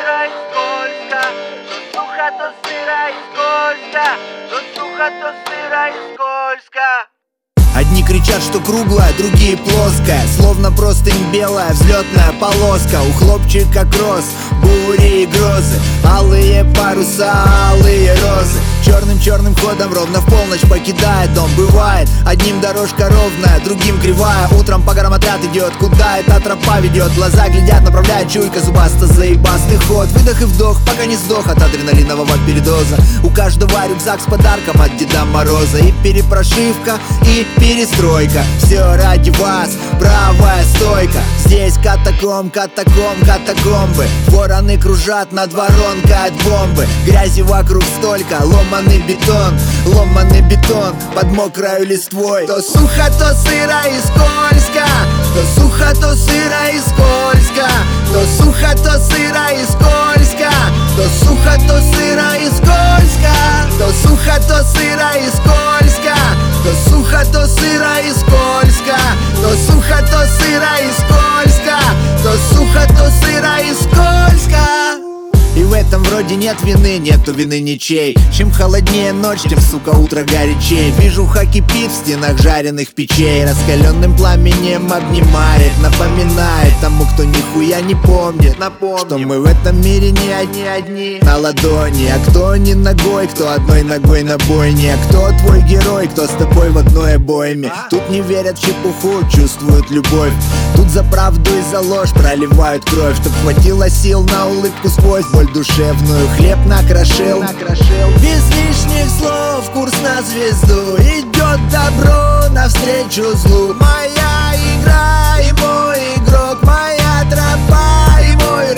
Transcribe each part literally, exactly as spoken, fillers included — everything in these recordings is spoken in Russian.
сыро и скользко, то сухо, то сыро и скользко, то сухо, то сыро и скользко. Одни кричат, что круглая, другие плоская, словно простынь белая взлетная полоска. У хлопчика кросс, бури и грозы, алые паруса, алые розы. Черным-черным ходом ровно в полночь покидает дом. Бывает, одним дорожка ровная, другим кривая. Утром по горам отряд идет, куда эта тропа ведет. Глаза глядят, направляет чуйка зубаста, заебастый ход. Выдох и вдох, пока не сдох от адреналинового передоза. У каждого рюкзак с подарком от Деда Мороза. И перепрошивка, и перестройка. Все ради вас, правая стойка. Здесь катаком, катаком, катакомбы. Вороны кружат над воронкой от бомбы. Грязи вокруг столько, ломаный бетон, ломаный бетон под мокрою листвой. То сухо, то сыро и скользко, то сухо, то сыро и скользко, то сухо, то сыро и скользко, то сухо, то сыро и скользко, то сухо, то сыро и скользко, то сухо, то сыро и скользко, то сухо, то сыро и скользко, то сухо, то сыро и скользко. И в этом вроде нет вины, нету вины ничей. Чем холоднее ночь, тем, сука, утро горячей. Вижуха кипит в стенах жареных печей. Раскаленным пламенем обнимает, напоминает тому, кто нихуя не помнит, напомним, что мы в этом мире не одни, одни на ладони. А кто не ногой, кто одной ногой на бойне. А кто твой герой, кто с тобой в одной обойме. Тут не верят в чепуху, чувствуют любовь. Тут за правду и за ложь проливают кровь, чтоб хватило сил на улыбку сквозь боль душевную. Хлеб накрошил, накрошил. Без лишних слов курс на звезду. Идет добро навстречу злу. Моя игра и мой игрок, моя тропа и мой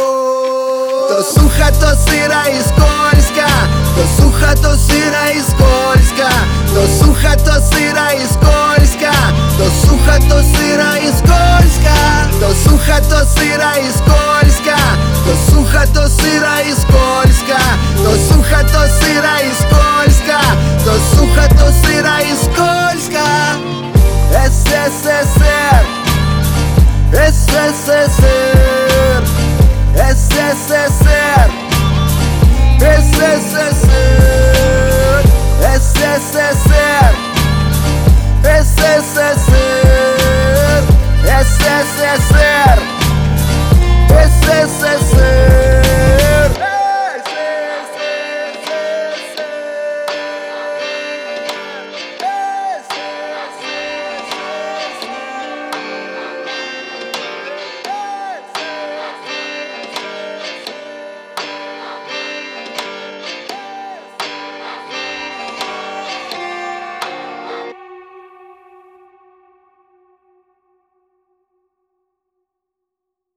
рывок. То сухо, то сыро и скользко, то сухо, то сыро и скользко, то сухо, то сыро и скользко, то сухо, то сыро и скользко, то сухо, то сыро и скользко, то сухо, то сыро и скользко, то сухо, то сыро и скользко, то сухо, то сыро и скользко. СССР, СССР, СССР.